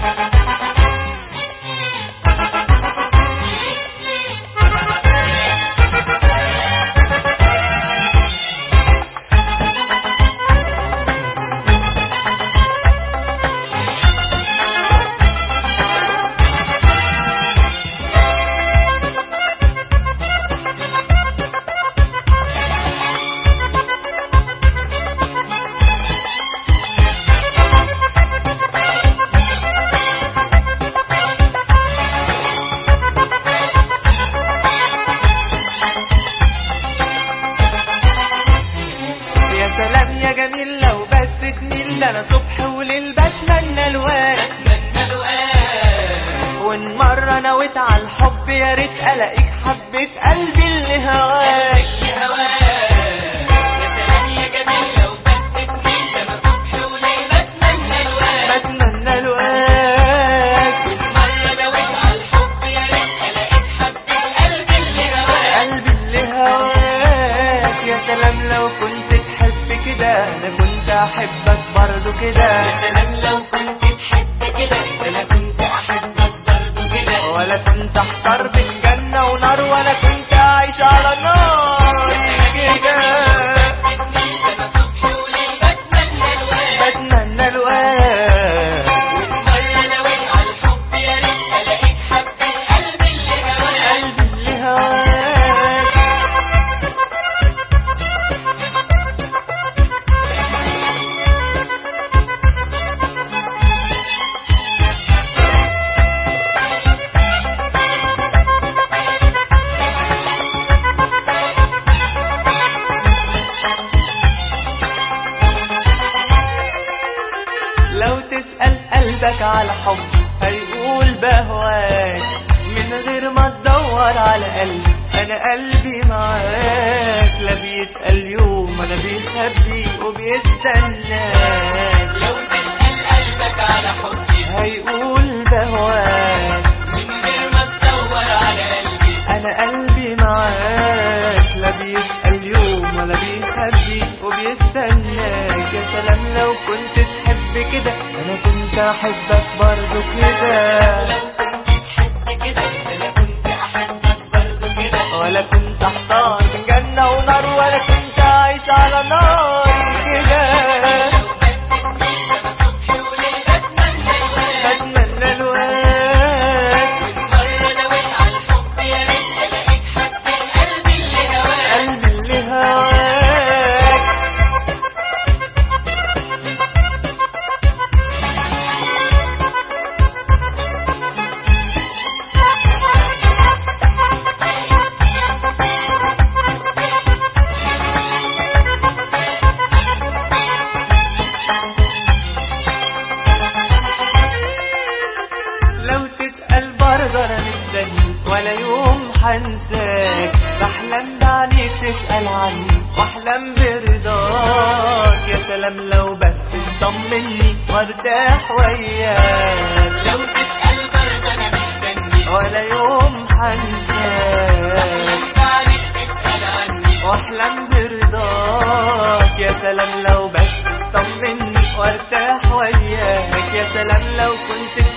سلام يا جميل لو بس تميل، ده انا صبح وليل بتمنى الواد وان مرة نويت على الحب يا ريت الاقيك حبيت قلبي اللي هواك. يا سلام يا جميل لو بس تميل، ده انا صبح وليل بتمنى الواد وان مرة نويت على الحب يا ريت الاقيك حبيت قلبي اللي هواك. يا سلام لو كنت كده انا كنت احبك برضو كده. يا سلام لو كنت تحب كده انا كنت احبك برضو كده. ولا كنت احتار بين جنة ونار، ولا كنت اعيش على النار كده. انا صبح وليل بتمنى الواد والمرة نويت على الحب يا ريت الاقيك حبيت قلبي اللي هواك. لو تسأل قلبك على حب هيقول بهواك من غير ما تدور على قلبي. انا قلبي معاك لا بيتقل يوم انا بيخبي وبيستناك. لو تسأل قلبك على حبي هيقول بهواك من غير ما تدور على قلبي. انا قلبي معاك لا بيتقل يوم ولا بيخبي وبيستناك. يا سلام لو كنت تحب كده انا كنت احبك برضو كده. لو كنت تحب كده انا كنت احبك برضو كده. ولا كنت احتار بين جنة ونار، ولا كنت اعيش على نار كده. لو بس تميل انا صبح وليل بتمنى الواد والمرة نويت على الحب يا ريت الاقيك حبيت قلبي اللي هواك. لو تتقل برضه انا مستني ولا يوم حنساك. بحلم بعينيك تسأل عني واحلم برضاك. يا سلام لو بس تطمني وارتاح وياك. لو تسأل برضه انا مستني ولا يوم حنساك بعدك تسأل عني واحلم برضاك. يا سلام لو بس تطمني وارتاح وياك. يا سلام لو كنت